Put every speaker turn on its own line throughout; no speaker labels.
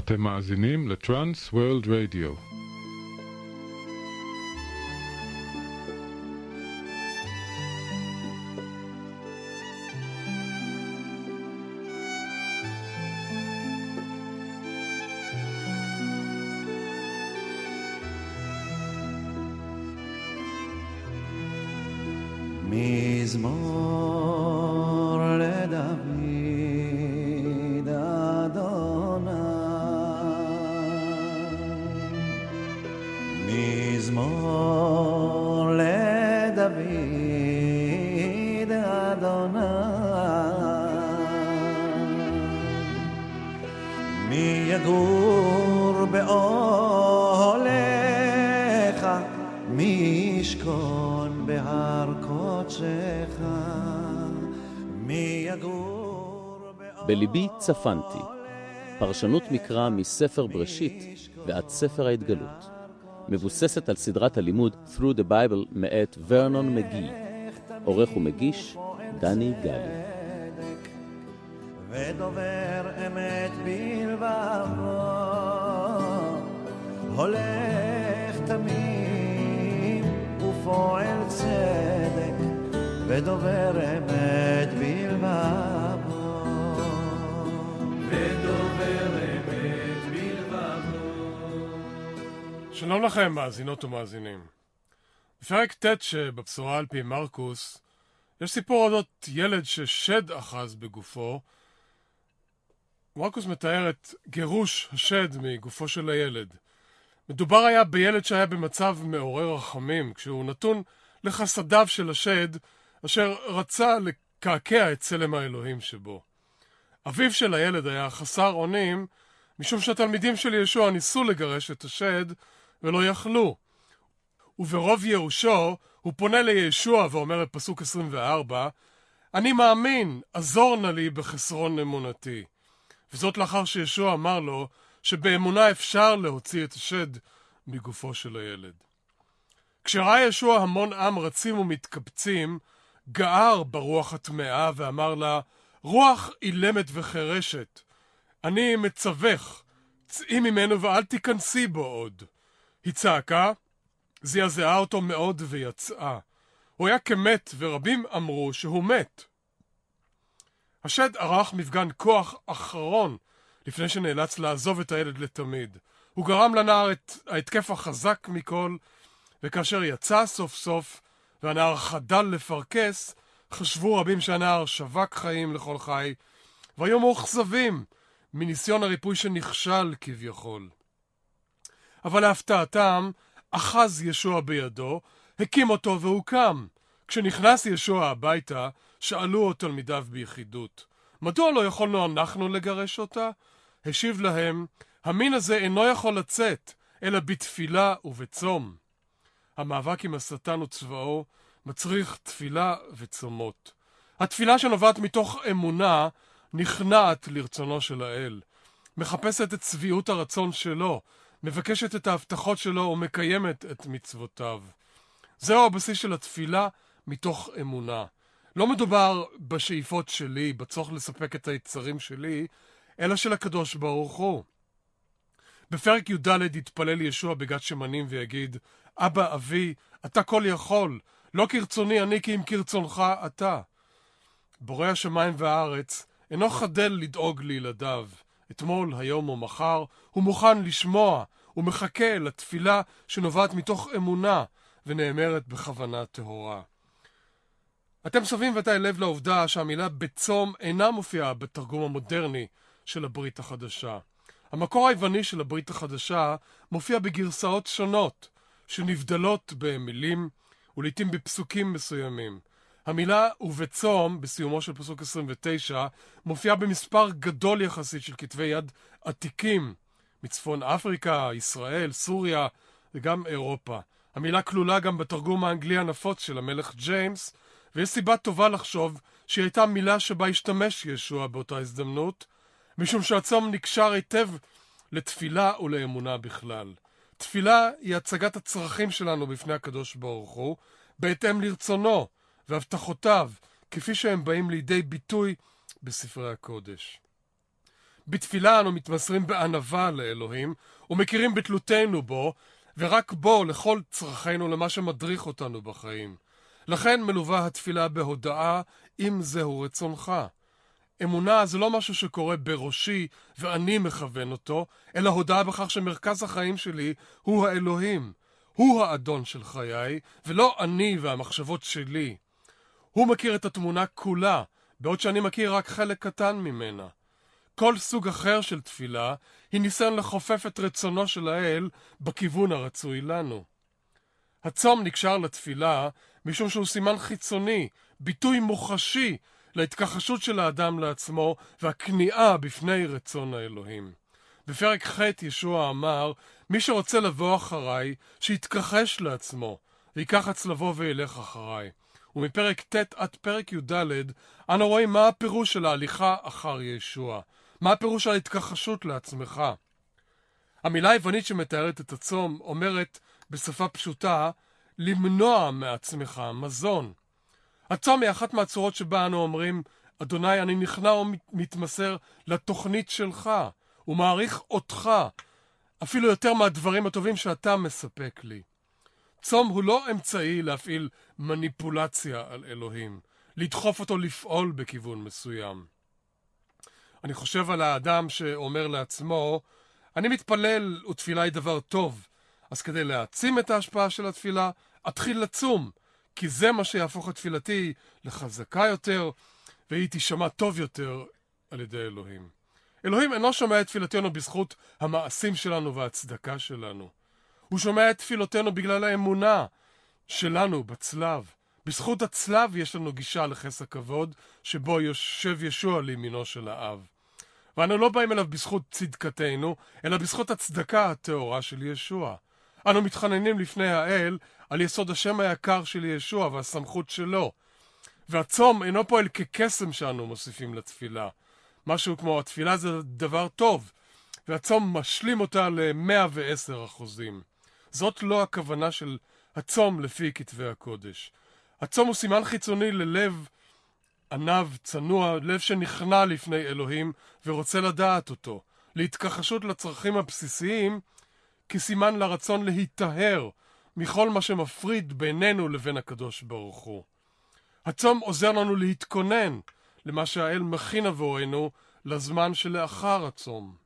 אתם מאזינים לטרנס וורלד רדיו.
מזמור לדוד אדוני, מזמור לדוד אדוני, מי יגור באוהליך, מי ישכון בהר קודשך, מי יגור
בליבי צפנתי, פרשנות מקרא מספר בראשית ועד ספר ההתגלות, מבוססת על סדרת הלימוד Through the Bible מאת ורנון מגי, עורך ומגיש דני גלי.
ודובר אמת בלבבו, הולך תמים ופועל צדק, ודובר אמת בלבבו, ודובר אמת בלבבו.
שלום לכם מאזינות ומאזינים. בפרק ט' שבבשורה על פי מרקוס יש סיפור אודות ילד ששד אחז בגופו. מרקוס מתאר את גירוש השד מגופו של הילד. מדובר היה בילד שהיה במצב מעורר רחמים, כשהוא נתון לחסדיו של השד, אשר רצה לקעקע את צלם האלוהים שבו. אביו של הילד היה חסר אונים, משום שהתלמידים של ישוע ניסו לגרש את השד, ולא יכלו. וברוב ייאושו, הוא פונה לישוע ואומר בפסוק 24, אני מאמין, עזור נא לי בחסרון אמונתי. וזאת לאחר שישוע אמר לו שבאמונה אפשר להוציא את השד מגופו של הילד. כשראה ישוע המון עם רצים ומתקבצים, גער ברוח הטמאה ואמר לה, רוח אילמת וחרשת, אני מצווך, צאי ממנו ואל תיכנסי בו עוד. היא צעקה, זעזעה אותו מאוד ויצאה. הוא היה כמת ורבים אמרו שהוא מת. השד ערך מפגן כוח אחרון לפני שנאלץ לעזוב את הילד לתמיד. הוא גרם לנער את ההתקף החזק מכל, וכאשר יצא סוף סוף והנער חדל לפרקס, חשבו רבים שהנער שווק חיים לכל חי, והיו מאוכזבים מניסיון הריפוי שנכשל כביכול. אבל להפתעתם, אחז ישוע בידו, הקים אותו והוא קם. כשנכנס ישוע הביתה, שאלו את תלמידיו ביחידות, מדוע לא יכולנו אנחנו לגרש אותה? השיב להם, המין הזה אינו יכול לצאת, אלא בתפילה ובצום. המאבק עם השטן וצבאו מצריך תפילה וצומות. התפילה שנובעת מתוך אמונה נכנעת לרצונו של האל, מחפשת את צביעות הרצון שלו, מבקשת את ההבטחות שלו ומקיימת את מצוותיו. זהו הבסיס של התפילה מתוך אמונה. לא מדובר בשאיפות שלי, בצורך לספק את היצרים שלי, אלא של הקדוש ברוך הוא. בפרק י"ד יתפלל ישוע בגת שמנים ויגיד, אבא אבי, אתה כל יכול, לא כרצוני אני כי אם כרצונך אתה. בורא השמיים והארץ אינו חדל לדאוג לילדיו. אתמול, היום או מחר, הוא מוכן לשמוע, הוא מחכה לתפילה שנובעת מתוך אמונה ונאמרת בכוונה טהורה. אתם שמים ודאי לב לעובדה שהמילה בצום אינה מופיעה בתרגום המודרני של הברית החדשה. המקור היווני של הברית החדשה מופיע בגרסאות שונות, שנבדלות במילים ולעיתים בפסוקים מסוימים. המילה ובצום, בסיומו של פסוק 29, מופיעה במספר גדול יחסית של כתבי יד עתיקים, מצפון אפריקה, ישראל, סוריה וגם אירופה. המילה כלולה גם בתרגום האנגלי הנפוץ של המלך ג'יימס, ויש סיבה טובה לחשוב שהיא הייתה מילה שבה השתמש ישוע באותה הזדמנות, משום שהצום נקשר היטב לתפילה ולאמונה בכלל. תפילה היא הצגת הצרכים שלנו בפני הקדוש ברוך הוא, בהתאם לרצונו והבטחותיו, כפי שהם באים לידי ביטוי בספרי הקודש. בתפילה אנו מתמסרים בענווה לאלוהים, ומכירים בתלותנו בו, ורק בו לכל צרכינו למה שמדריך אותנו בחיים. לכן מלווה התפילה בהודעה, אם זהו רצונך. אמונה זה לא משהו שקורה בראשי ואני מכוון אותו, אלא הודעה בכך שמרכז החיים שלי הוא האלוהים. הוא האדון של חיי, ולא אני והמחשבות שלי. הוא מכיר את התמונה כולה, בעוד שאני מכיר רק חלק קטן ממנה. כל סוג אחר של תפילה היא ניסיון לחופף את רצונו של האל בכיוון הרצוי לנו. הצום נקשר לתפילה משום שהוא סימן חיצוני, ביטוי מוחשי להתכחשות של האדם לעצמו והכניעה בפני רצון האלוהים. בפרק ח' ישוע אמר, מי שרוצה לבוא אחריי, שיתכחש לעצמו, ויקח הצלבו וילך אחריי. ומפרק ט' עד פרק י' אנו רואים מה הפירוש של ההליכה אחר ישוע. מה הפירוש של ההתכחשות לעצמך? המילה היוונית שמתארת את הצום אומרת בשפה פשוטה, למנוע מעצמך מזון. הצום היא אחת מהצורות שבה אנו אומרים, אדוני, אני נכנע ומתמסר לתוכנית שלך, ומעריך אותך, אפילו יותר מהדברים הטובים שאתה מספק לי. צום הוא לא אמצעי להפעיל מניפולציה על אלוהים, לדחוף אותו לפעול בכיוון מסוים. אני חושב על האדם שאומר לעצמו, אני מתפלל ותפילה היא דבר טוב, אז כדי להעצים את ההשפעה של התפילה, אתחיל לצום, כי זה מה שיהפוך את תפילתי לחזקה יותר, והיא תשמע טוב יותר על ידי אלוהים. אלוהים אינו שומע את תפילתנו בזכות המעשים שלנו והצדקה שלנו. הוא שומע את תפילותינו בגלל האמונה שלנו בצלב. בזכות הצלב יש לנו גישה לחס הכבוד, שבו יושב ישוע לימינו של האב. ואנו לא באים אליו בזכות צדקתנו, אלא בזכות הצדקה הטהורה של ישוע. אנו מתחננים לפני האל על יסוד השם היקר של ישוע והסמכות שלו. והצום אינו פועל כקסם שאנו מוסיפים לתפילה. משהו כמו התפילה זה דבר טוב, והצום משלים אותה ל-110%. זאת לא הכוונה של הצום לפי כתבי הקודש. הצום הוא סימן חיצוני ללב ענב, צנוע, לב שנכנע לפני אלוהים ורוצה לדעת אותו. להתכחשות לצרכים הבסיסיים כסימן לרצון להיטהר מכל מה שמפריד בינינו לבין הקדוש ברוך הוא. הצום עוזר לנו להתכונן למה שהאל מכין עבורנו לזמן שלאחר הצום.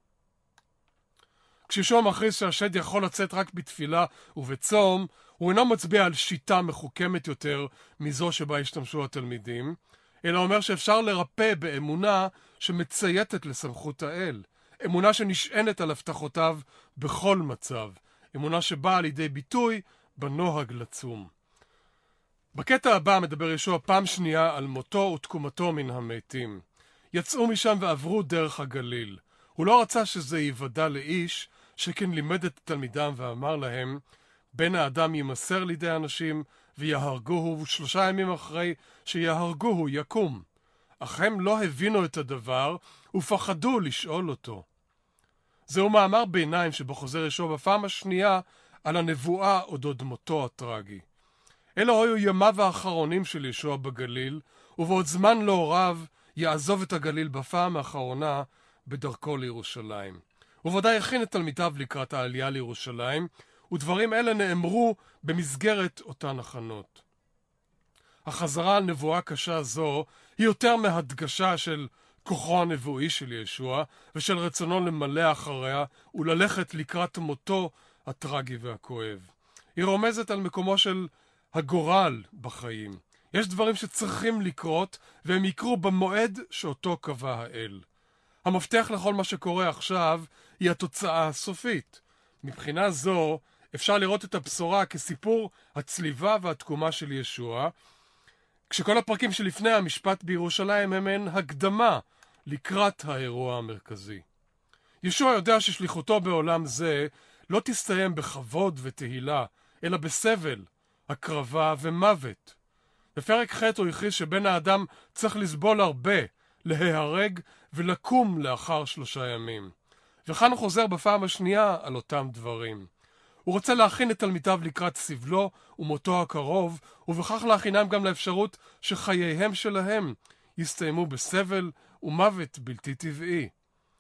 כשישוע מכריז שהשד יכול לצאת רק בתפילה ובצום, הוא אינו מצביע על שיטה מחוכמת יותר מזו שבה השתמשו התלמידים, אלא אומר שאפשר לרפא באמונה שמצייתת לסמכות האל, אמונה שנשענת על הבטחותיו בכל מצב, אמונה שבאה לידי ביטוי בנוהג לצום. בקטע הבא מדבר ישוע פעם שנייה על מותו ותקומתו מן המתים. יצאו משם ועברו דרך הגליל. הוא לא רצה שזה ייוודע לאיש, שכן לימד את תלמידם ואמר להם, בן האדם ימסר לידי אנשים ויהרגוהו, 3 ימים אחרי שיהרגוהו יקום. אך הם לא הבינו את הדבר ופחדו לשאול אותו. זהו מאמר ביניים שבו חוזר ישוע בפעם השנייה על הנבואה אודות מותו הטרגי. אלו היו ימיו האחרונים של ישוע בגליל, ובעוד זמן לא רב יעזוב את הגליל בפעם האחרונה בדרכו לירושלים. הוא ודאי הכין את תלמידיו לקראת העלייה לירושלים, ודברים אלה נאמרו במסגרת אותן הכנות. החזרה על נבואה קשה זו היא יותר מהדגשה של כוחו הנבואי של ישוע ושל רצונו למלא אחריה וללכת לקראת מותו הטרגי והכואב. היא רומזת על מקומו של הגורל בחיים. יש דברים שצריכים לקרות והם יקרו במועד שאותו קבע האל. המפתח לכל מה שקורה עכשיו היא התוצאה הסופית. מבחינה זו אפשר לראות את הבשורה כסיפור הצליבה והתקומה של ישוע, כשכל הפרקים שלפני המשפט בירושלים הם מעין הקדמה לקראת האירוע המרכזי. ישוע יודע ששליחותו בעולם זה לא תסתיים בכבוד ותהילה, אלא בסבל, הקרבה ומוות. בפרק ח' הוא הכריז שבן האדם צריך לסבול הרבה, להיהרג ולקום לאחר 3 ימים. וכאן הוא חוזר בפעם השנייה על אותם דברים. הוא רוצה להכין את תלמידיו לקראת סבלו ומותו הקרוב, ובכך להכינם גם לאפשרות שחייהם שלהם יסתיימו בסבל ומוות בלתי טבעי.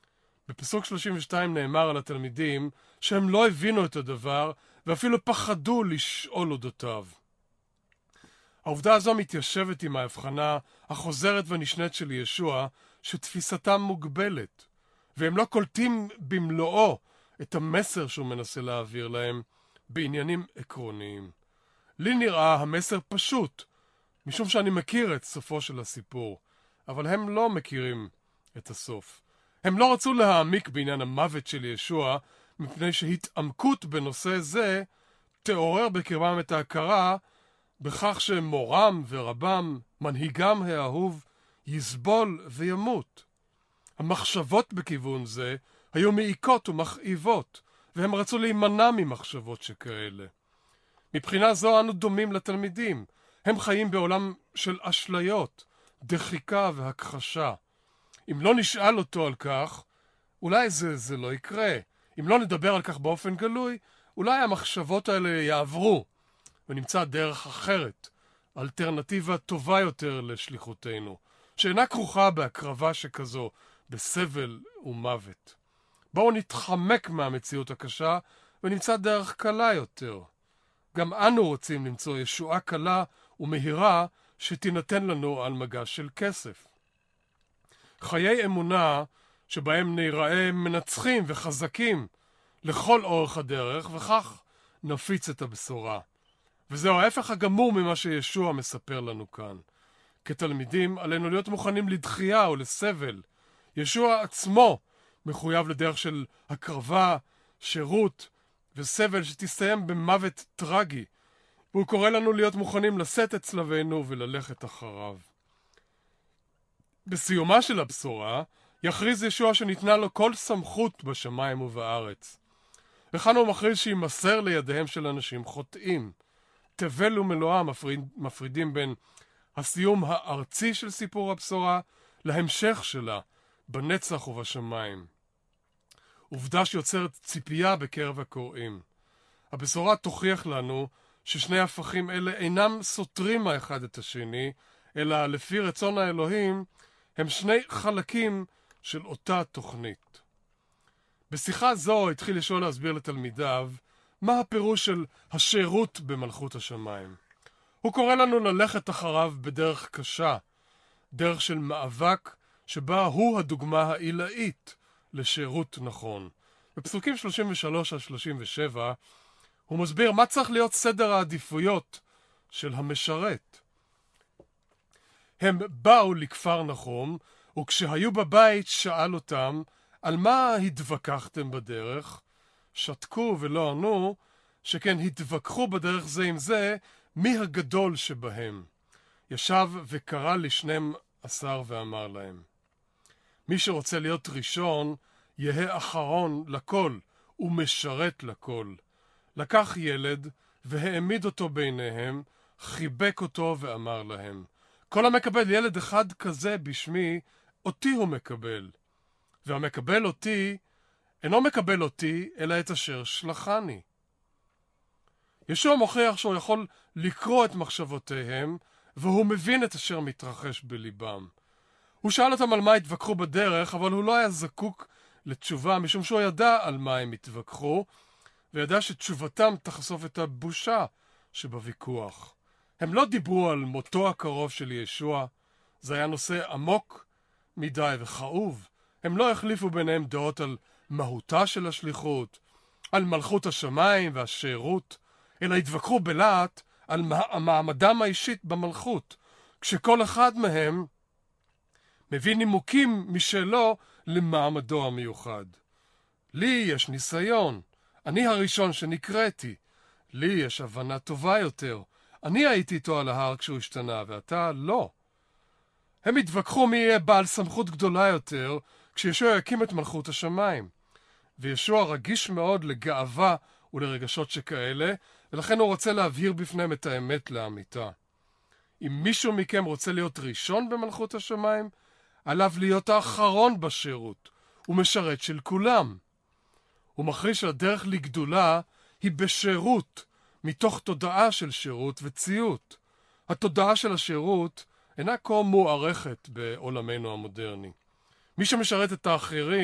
בפסוק 32 נאמר על התלמידים שהם לא הבינו את הדבר ואפילו פחדו לשאול אודותיו. העובדה הזו מתיישבת עם ההבחנה החוזרת ונשנית של ישוע שתפיסתם מוגבלת, והם לא קולטים במלואו את המסר שהוא מנסה להעביר להם בעניינים עקרוניים. לי נראה המסר פשוט, משום שאני מכיר את סופו של הסיפור, אבל הם לא מכירים את הסוף. הם לא רצו להעמיק בעניין המוות של ישוע, מפני שהתעמקות בנושא זה תעורר בקרבם את ההכרה בכך שמורם ורבם, מנהיגם האהוב, יסבול וימות. המחשבות בכיוון זה היו מעיקות ומכאיבות, והם רצו להימנע ממחשבות שכאלה. מבחינה זו אנו דומים לתלמידים. הם חיים בעולם של אשליות, דחיקה והכחשה. אם לא נשאל אותו על כך, אולי זה לא יקרה. אם לא נדבר על כך באופן גלוי, אולי המחשבות האלה יעברו, ונמצא דרך אחרת, אלטרנטיבה טובה יותר לשליחותנו, שאינה כרוכה בהקרבה שכזו, בסבל ומוות. בואו נתחמק מהמציאות הקשה, ונמצא דרך קלה יותר. גם אנו רוצים למצוא ישועה קלה ומהירה שתינתן לנו על מגש של כסף. חיי אמונה שבהם נראה מנצחים וחזקים לכל אורך הדרך, וכך נפיץ את הבשורה. וזהו ההפך הגמור ממה שישוע מספר לנו כאן. כתלמידים עלינו להיות מוכנים לדחייה ולסבל. ישוע עצמו מחויב לדרך של הקרבה, שירות וסבל שתסתיים במוות טרגי, והוא קורא לנו להיות מוכנים לשאת את צלבנו וללכת אחריו. בסיומה של הבשורה יכריז ישוע שניתנה לו כל סמכות בשמיים ובארץ. וכאן הוא מכריז שימסר לידיהם של אנשים חוטאים. תבל ומלואה מפרידים בין הסיום הארצי של סיפור הבשורה להמשך שלה בנצח ובשמיים. עובדה שיוצרת ציפייה בקרב הקוראים. הבשורה תוכיח לנו ששני הפכים אלה אינם סותרים האחד את השני, אלא לפי רצון האלוהים הם שני חלקים של אותה תוכנית. בשיחה זו התחיל ישוע להסביר לתלמידיו מה הפירוש של השירות במלכות השמיים. הוא קורא לנו ללכת אחריו בדרך קשה, דרך של מאבק שבה הוא הדוגמה העילאית לשירות נכון. בפסוקים 33-37 הוא מסביר מה צריך להיות סדר העדיפויות של המשרת. הם באו לכפר נחום, וכשהיו בבית שאל אותם, על מה התווכחתם בדרך? שתקו ולא ענו, שכן התווכחו בדרך זה עם זה, מי הגדול שבהם. ישב וקרא ל12 ואמר להם, מי שרוצה להיות ראשון, יהא אחרון לכל, ומשרת לכל. לקח ילד, והעמיד אותו ביניהם, חיבק אותו ואמר להם, כל המקבל ילד אחד כזה בשמי, אותי הוא מקבל. והמקבל אותי, אינו מקבל אותי, אלא את אשר שלחני. ישוע מוכיח שהוא יכול לקרוא את מחשבותיהם, והוא מבין את אשר מתרחש בליבם. הוא שאל אותם על מה התווכחו בדרך, אבל הוא לא היה זקוק לתשובה, משום שהוא ידע על מה הם התווכחו, וידע שתשובתם תחשוף את הבושה שבוויכוח. הם לא דיברו על מותו הקרוב של ישוע, זה היה נושא עמוק מדי וכאוב. הם לא החליפו ביניהם דעות על מהותה של השליחות, על מלכות השמיים והשירות, אלא התווכחו בלהט על מעמדם האישית במלכות, כשכל אחד מהם מביא נימוקים משלו למעמדו המיוחד. לי יש ניסיון, אני הראשון שנקראתי, לי יש הבנה טובה יותר, אני הייתי איתו על ההר כשהוא השתנה ואתה לא. הם התווכחו מי יהיה בעל סמכות גדולה יותר כשישוע יקים את מלכות השמיים. וישוע רגיש מאוד לגאווה ולרגשות שכאלה, ולכן הוא רוצה להבהיר בפניהם את האמת לאמיתה. אם מישהו מכם רוצה להיות ראשון במלכות השמיים, עליו להיות האחרון בשירות, הוא משרת של כולם. הוא מכריז שהדרך לגדולה היא בשירות, מתוך תודעה של שירות וציות. התודעה של השירות אינה כה מוערכת בעולמנו המודרני. מי שמשרת את האחרים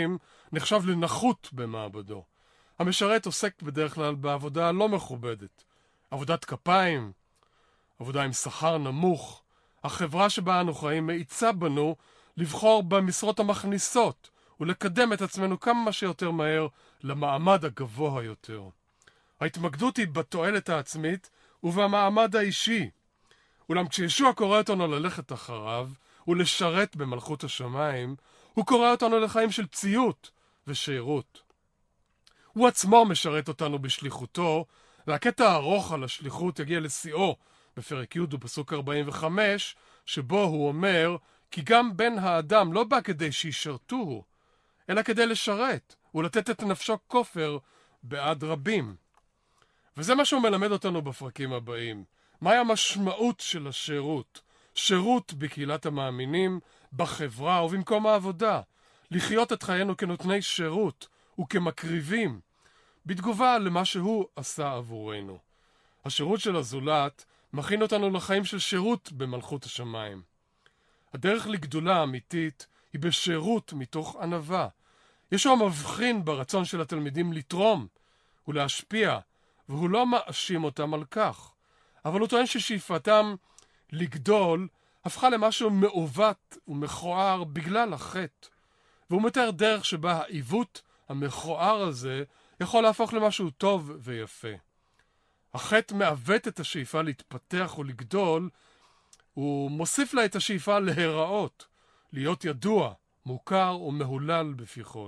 נחשב לנחות במעבדו. המשרת עוסק בדרך כלל בעבודה לא מכובדת. עבודת כפיים, עבודה עם שכר נמוך. החברה שבה אנו חיים מאיצה בנו לבחור במשרות המכניסות ולקדם את עצמנו כמה שיותר מהר למעמד הגבוה יותר. ההתמקדות היא בתועלת העצמית ובמעמד האישי. אולם כשישוע קורא אותנו ללכת אחריו ולשרת במלכות השמיים, הוא קורא אותנו לחיים של ציות ושירות. הוא עצמו משרת אותנו בשליחותו, והקטע הארוך על השליחות יגיע לשיאו בפרק י' ובפסוק 45, שבו הוא אומר, כי גם בן האדם לא בא כדי שישרתוהו, אלא כדי לשרת ולתת את נפשו כופר בעד רבים. וזה מה שהוא מלמד אותנו בפרקים הבאים. מהי המשמעות של השירות? שירות בקהילת המאמינים, בחברה ובמקום העבודה. לחיות את חיינו כנותני שירות וכמקריבים, בתגובה למה שהוא עשה עבורנו. השירות של הזולת מכין אותנו לחיים של שירות במלכות השמיים. הדרך לגדולה אמיתית היא בשירות מתוך ענווה. ישוע מבחין ברצון של התלמידים לתרום ולהשפיע, והוא לא מאשים אותם על כך. אבל הוא טוען ששאיפתם לגדול הפכה למשהו מעוות ומכוער בגלל החטא. והוא מתאר דרך שבה העיוות המכוער הזה יכול להפוך למשהו טוב ויפה. החטא מעוות את השאיפה להתפתח ולגדול, הוא מוסיף לה את השאיפה להיראות, להיות ידוע, מוכר ומהולל בפי כל.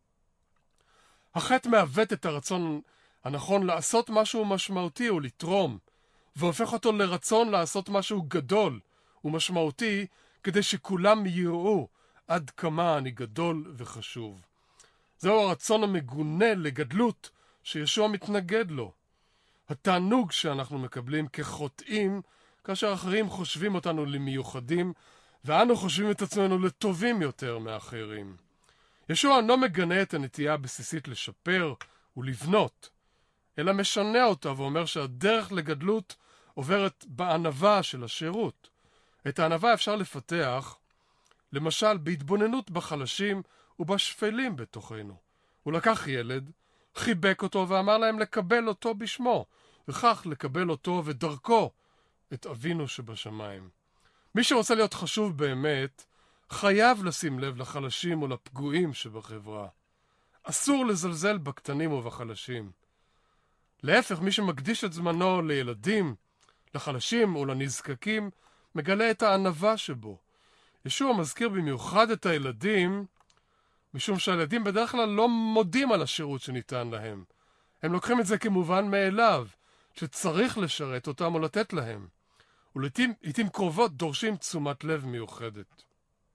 החטא מעוות את הרצון הנכון לעשות משהו משמעותי ולתרום, והופך אותו לרצון לעשות משהו גדול ומשמעותי, כדי שכולם יראו עד כמה אני גדול וחשוב. זהו הרצון המגונה לגדלות שישוע מתנגד לו. התענוג שאנחנו מקבלים כחוטאים, כאשר אחרים חושבים אותנו למיוחדים, ואנו חושבים את עצמנו לטובים יותר מאחרים. ישוע לא מגנה את הנטייה הבסיסית לשפר ולבנות, אלא משנה אותה ואומר שהדרך לגדלות עוברת בענווה של השירות. את הענווה אפשר לפתח, למשל, בהתבוננות בחלשים ובשפלים בתוכנו. הוא לקח ילד, חיבק אותו ואמר להם לקבל אותו בשמו, וכך לקבל אותו ודרכו את אבינו שבשמיים. מי שרוצה להיות חשוב באמת, חייב לשים לב לחלשים ולפגועים שבחברה. אסור לזלזל בקטנים ובחלשים. להפך, מי שמקדיש את זמנו לילדים, לחלשים ולנזקקים, מגלה את הענווה שבו. ישוע מזכיר במיוחד את הילדים, משום שהילדים בדרך כלל לא מודים על השירות שניתן להם. הם לוקחים את זה כמובן מאליו, שצריך לשרת אותם או לתת להם. ולעיתים קרובות דורשים תשומת לב מיוחדת.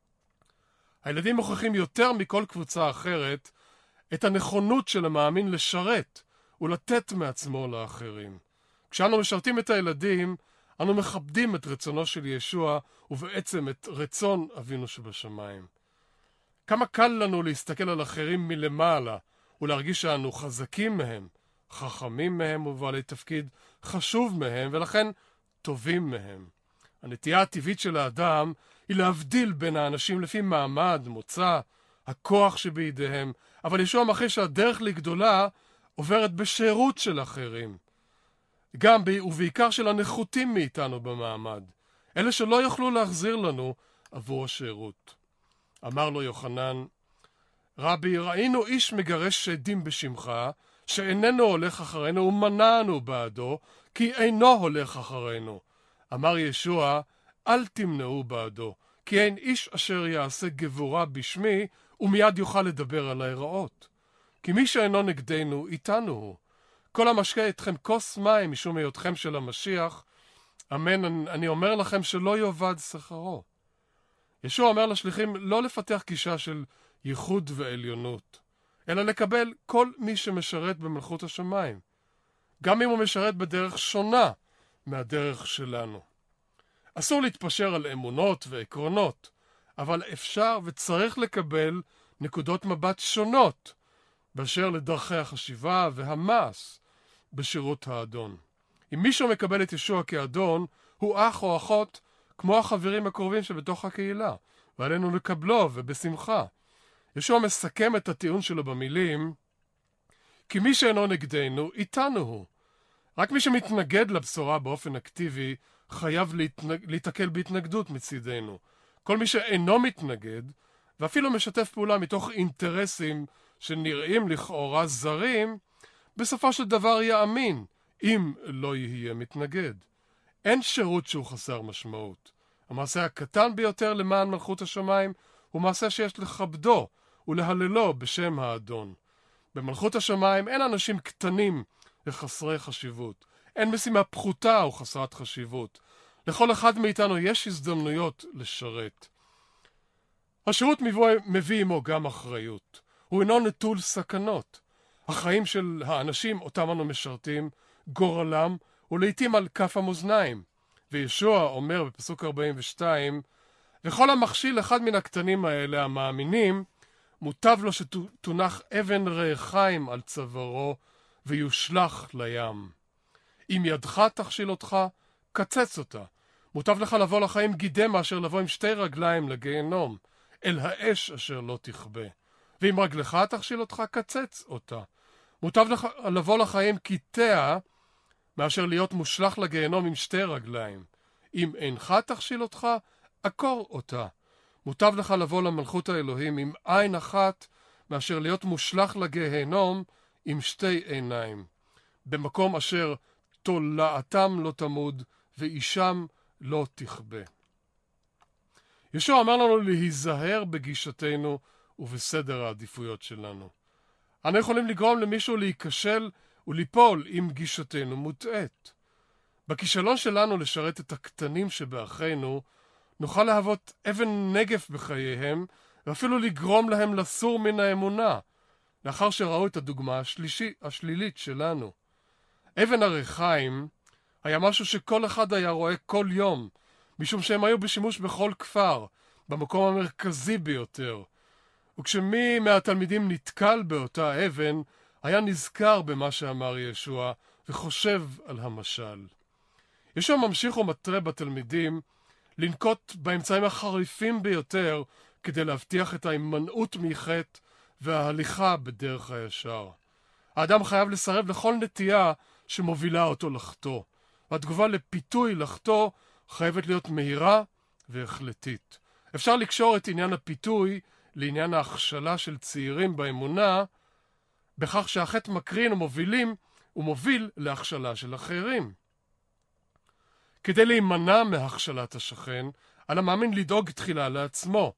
הילדים מוכיחים יותר מכל קבוצה אחרת את הנכונות של המאמין לשרת ולתת מעצמו לאחרים. כשאנו משרתים את הילדים, אנו מכבדים את רצונו של ישוע ובעצם את רצון אבינו שבשמיים. כמה קל לנו להסתכל על אחרים מלמעלה ולהרגיש שאנו חזקים מהם, חכמים מהם ובעלי תפקיד חשוב מהם ולכן טובים מהם. הנטייה הטבעית של האדם היא להבדיל בין האנשים לפי מעמד, מוצא, הכוח שבידיהם, אבל ישוע מכריע שהדרך לגדולה עוברת בשירות של אחרים. גם ובעיקר של הנחותים מאיתנו במעמד, אלה שלא יוכלו להחזיר לנו עבור השירות. אמר לו יוחנן, רבי, ראינו איש מגרש שדים בשמך, שאיננו הולך אחרינו ומנענו בעדו, כי אינו הולך אחרינו. אמר ישוע, אל תמנעו בעדו, כי אין איש אשר יעשה גבורה בשמי, ומיד יוכל לדבר על ההיראות. כי מי שאינו נגדנו, איתנו הוא. כל המשקה אתכם כוס מים משום היותכם של המשיח, אמן, אני אומר לכם שלא יאבד שכרו. ישוע אומר לשליחים לא לפתח גישה של ייחוד ועליונות, אלא לקבל כל מי שמשרת במלכות השמיים, גם אם הוא משרת בדרך שונה מהדרך שלנו. אסור להתפשר על אמונות ועקרונות, אבל אפשר וצריך לקבל נקודות מבט שונות באשר לדרכי החשיבה והמעש בשירות האדון. אם מישהו מקבל את ישוע כאדון, הוא אח או אחות כמו החברים הקרובים שבתוך הקהילה, ועלינו לקבלו ובשמחה. ישוע מסכם את הטיעון שלו במילים, כי מי שאינו נגדנו, איתנו הוא. רק מי שמתנגד לבשורה באופן אקטיבי, חייב להתקל בהתנגדות מצידנו. כל מי שאינו מתנגד, ואפילו משתף פעולה מתוך אינטרסים שנראים לכאורה זרים, בסופו של דבר יאמין, אם לא יהיה מתנגד. אין שירות שהוא חסר משמעות. המעשה הקטן ביותר למען מלכות השמיים הוא מעשה שיש לכבדו ולהללו בשם האדון. במלכות השמיים אין אנשים קטנים וחסרי חשיבות. אין משימה פחותה או חסרת חשיבות. לכל אחד מאיתנו יש הזדמנויות לשרת. השירות מביא עמו גם אחריות. הוא אינו נטול סכנות. החיים של האנשים אותם אנו משרתים, גורלם, ולעיתים על כף המאזניים. וישוע אומר בפסוק 42, וכל המכשיל אחד מן הקטנים האלה, המאמינים, מוטב לו שתונח אבן ריחיים על צווארו, ויושלח לים. אם ידך תכשיל אותך, קצץ אותה. מוטב לך לבוא לחיים גידם מאשר לבוא עם שתי רגליים לגיהנום, אל האש אשר לא תכבה. ואם רגלך תכשיל אותך, קצץ אותה. מוטב לך לבוא לחיים קיטע, מאשר להיות מושלח לגיהנום עם שתי רגליים. אם אינך תכשיל אותך, עקור אותה. מוטב לך לבוא למלכות האלוהים עם עין אחת, מאשר להיות מושלח לגיהנום עם שתי עיניים. במקום אשר תולעתם לא תמוד, ואישם לא תכבה. ישוע אמר לנו להיזהר בגישתנו ובסדר העדיפויות שלנו. אנחנו יכולים לגרום למישהו להיכשל וליפול עם גישתנו מוטעת. בכישלון שלנו לשרת את הקטנים שבאחינו, נוכל להוות אבן נגף בחייהם, ואפילו לגרום להם לסור מן האמונה, לאחר שראו את הדוגמה השלילית שלנו. אבן הריחיים היה משהו שכל אחד היה רואה כל יום, משום שהם היו בשימוש בכל כפר, במקום המרכזי ביותר. וכשמי מהתלמידים נתקל באותה אבן, היה נזכר במה שאמר ישוע, וחושב על המשל. ישוע ממשיך ומטרה בתלמידים לנקוט באמצעים החריפים ביותר, כדי להבטיח את ההימנעות מחטא וההליכה בדרך הישר. האדם חייב לסרב לכל נטייה שמובילה אותו לחטוא. והתגובה לפיתוי לחטוא חייבת להיות מהירה והחלטית. אפשר לקשור את עניין הפיתוי לעניין ההכשלה של צעירים באמונה, בכך שהחטא מקרין ומוביל להכשלה של אחרים. כדי להימנע מהכשלת השכן, על המאמין לדאוג תחילה לעצמו.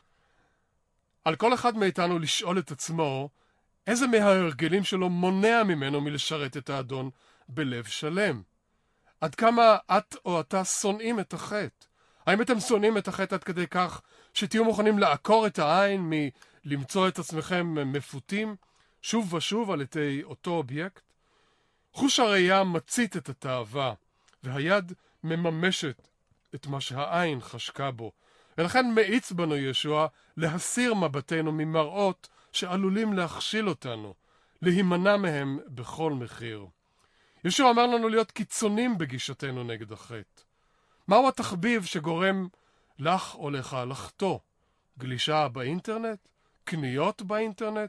על כל אחד מאיתנו לשאול את עצמו, איזה מההרגלים שלו מונע ממנו מלשרת את האדון בלב שלם? עד כמה את או אתה שונאים את החטא? האם אתם שונאים את החטא עד כדי כך שתהיו מוכנים לעקור את העין מלמצוא את עצמכם מפותים שוב ושוב על ידי אותו אובייקט? חוש הראייה מצית את התאווה, והיד מממשת את מה שהעין חשקה בו. ולכן מאיץ בנו ישוע להסיר מבטנו ממראות שעלולים להכשיל אותנו, להימנע מהם בכל מחיר. ישוע אמר לנו להיות קיצונים בגישתנו נגד החטא. מהו התחביב שגורם לך או לך לחטוא? גלישה באינטרנט? קניות באינטרנט?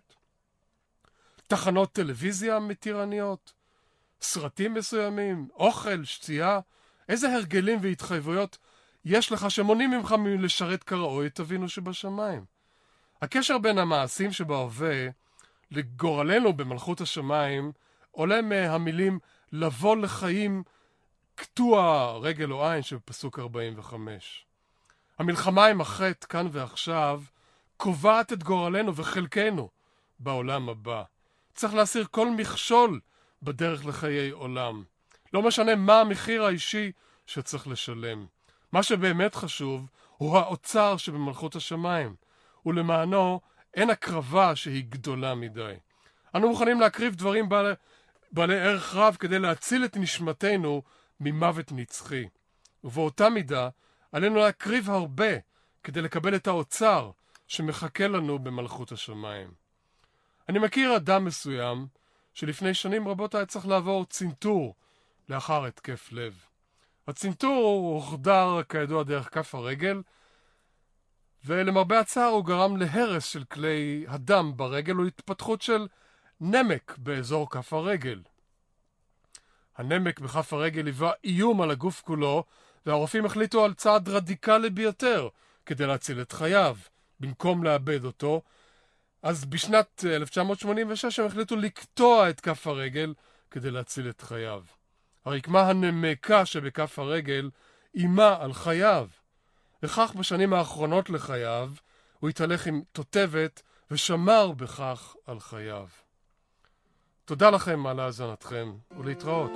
תחנות טלוויזיה מתירניות? סרטים מסוימים? אוכל? שתייה? איזה הרגלים והתחייבויות יש לך שמונים ממך מלשרת כראוי את אבינו שבשמיים? הקשר בין המעשים שבהווה לגורלנו במלכות השמיים עולה מהמילים לבוא לחיים קטוע רגל או עין שבפסוק 45. המלחמה עם החטא כאן ועכשיו קובעת את גורלנו וחלקנו בעולם הבא. צריך להסיר כל מכשול בדרך לחיי עולם. לא משנה מה המחיר האישי שצריך לשלם. מה שבאמת חשוב הוא האוצר שבמלכות השמיים, ולמענו אין הקרבה שהיא גדולה מדי. אנו מוכנים להקריב דברים בעלי ערך רב כדי להציל את נשמתנו ממוות נצחי. ובאותה מידה עלינו להקריב הרבה כדי לקבל את האוצר שמחכה לנו במלכות השמיים. אני מכיר אדם מסוים שלפני שנים רבות היה צריך לעבור צנתור לאחר התקף לב. הצנתור הוחדר כידוע דרך כף הרגל, ולמרבה הצער הוא גרם להרס של כלי הדם ברגל ולהתפתחות של נמק באזור כף הרגל. הנמק בכף הרגל היווה איום על הגוף כולו, והרופאים החליטו על צעד רדיקלי ביותר כדי להציל את חייו, במקום לאבד אותו. אז בשנת 1986 הם החליטו לקטוע את כף הרגל כדי להציל את חייו. הרקמה הנמקה שבכף הרגל אימה על חייו. וכך בשנים האחרונות לחייו הוא התהלך עם תותבת ושמר בכך על חייו. תודה לכם על האזנתכם ולהתראות.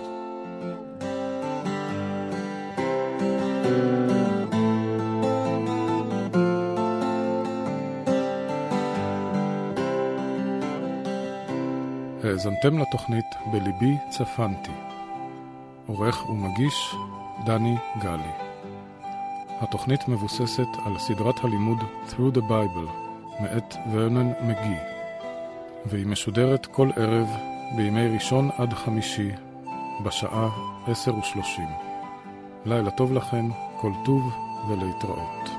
האזנתם לתוכנית בליבי צפנתי. עורך ומגיש דני גלי. התוכנית מבוססת על סדרת הלימוד Through the Bible מאת ורנון מגי, והיא משודרת כל ערב בימי ראשון עד חמישי בשעה 10:30. לילה טוב לכם, כל טוב ולהתראות.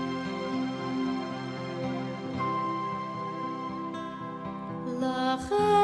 לכם